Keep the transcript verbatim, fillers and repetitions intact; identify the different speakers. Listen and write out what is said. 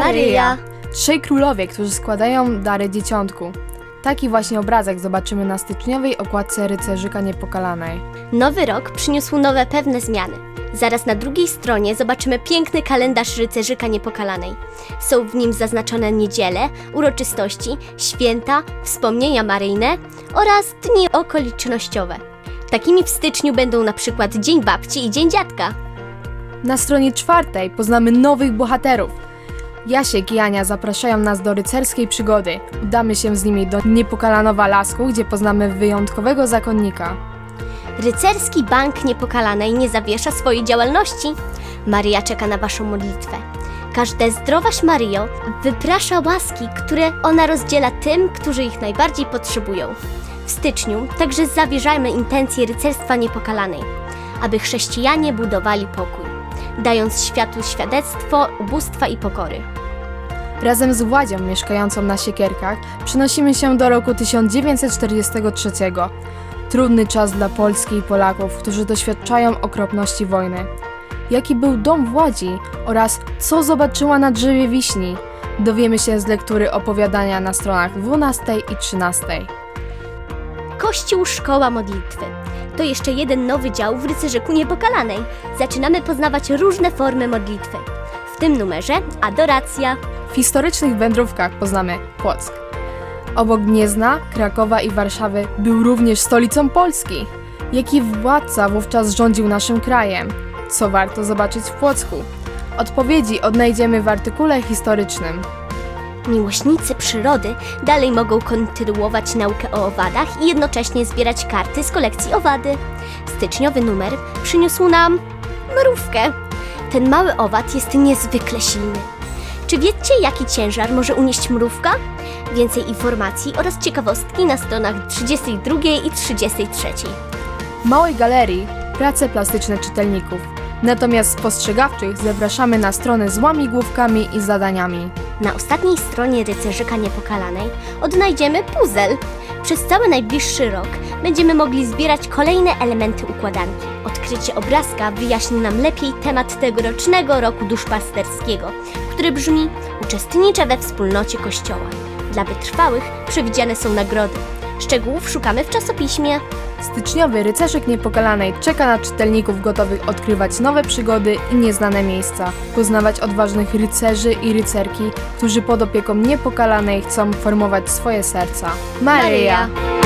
Speaker 1: Maryja.
Speaker 2: Trzej królowie, którzy składają dary dzieciątku. Taki właśnie obrazek zobaczymy na styczniowej okładce Rycerzyka Niepokalanej.
Speaker 1: Nowy rok przyniósł nowe pewne zmiany. Zaraz na drugiej stronie zobaczymy piękny kalendarz Rycerzyka Niepokalanej. Są w nim zaznaczone niedziele, uroczystości, święta, wspomnienia maryjne oraz dni okolicznościowe. Takimi w styczniu będą na przykład Dzień Babci i Dzień Dziadka.
Speaker 2: Na stronie czwartej poznamy nowych bohaterów. Jasiek i Ania zapraszają nas do rycerskiej przygody. Udamy się z nimi do Niepokalanowa Lasku, gdzie poznamy wyjątkowego zakonnika.
Speaker 1: Rycerski Bank Niepokalanej nie zawiesza swojej działalności. Maryja czeka na waszą modlitwę. Każda zdrowaś Maryjo wyprasza łaski, które ona rozdziela tym, którzy ich najbardziej potrzebują. W styczniu także zawierzajmy intencje Rycerstwa Niepokalanej, aby chrześcijanie budowali pokój, dając światu świadectwo ubóstwa i pokory.
Speaker 2: Razem z Władzią mieszkającą na Siekierkach przenosimy się do roku tysiąc dziewięćset czterdziestego trzeciego. Trudny czas dla Polski i Polaków, którzy doświadczają okropności wojny. Jaki był dom Władzi oraz co zobaczyła na drzewie wiśni, dowiemy się z lektury opowiadania na stronach dwunastej i trzynastej.
Speaker 1: Kościół Szkoła Modlitwy. To jeszcze jeden nowy dział w Rycerzyku Niepokalanej. Zaczynamy poznawać różne formy modlitwy. W tym numerze adoracja.
Speaker 2: W historycznych wędrówkach poznamy Płock. Obok Gniezna, Krakowa i Warszawy był również stolicą Polski. Jaki władca wówczas rządził naszym krajem? Co warto zobaczyć w Płocku? Odpowiedzi odnajdziemy w artykule historycznym.
Speaker 1: Miłośnicy przyrody dalej mogą kontynuować naukę o owadach i jednocześnie zbierać karty z kolekcji owady. Styczniowy numer przyniósł nam mrówkę. Ten mały owad jest niezwykle silny. Czy wiecie, jaki ciężar może unieść mrówka? Więcej informacji oraz ciekawostki na stronach trzydziestej drugiej i trzydziestej trzeciej.
Speaker 2: W małej galerii prace plastyczne czytelników. Natomiast spostrzegawczych zapraszamy na stronę z łamigłówkami i zadaniami.
Speaker 1: Na ostatniej stronie Rycerzyka Niepokalanej odnajdziemy puzzle. Przez cały najbliższy rok będziemy mogli zbierać kolejne elementy układanki. Odkrycie obrazka wyjaśni nam lepiej temat tegorocznego roku duszpasterskiego, który brzmi: uczestniczę we wspólnocie Kościoła. Dla wytrwałych przewidziane są nagrody. Szczegółów szukamy w czasopiśmie.
Speaker 2: Styczniowy Rycerzyk Niepokalanej czeka na czytelników gotowych odkrywać nowe przygody i nieznane miejsca, poznawać odważnych rycerzy i rycerki, którzy pod opieką Niepokalanej chcą formować swoje serca. Maryja!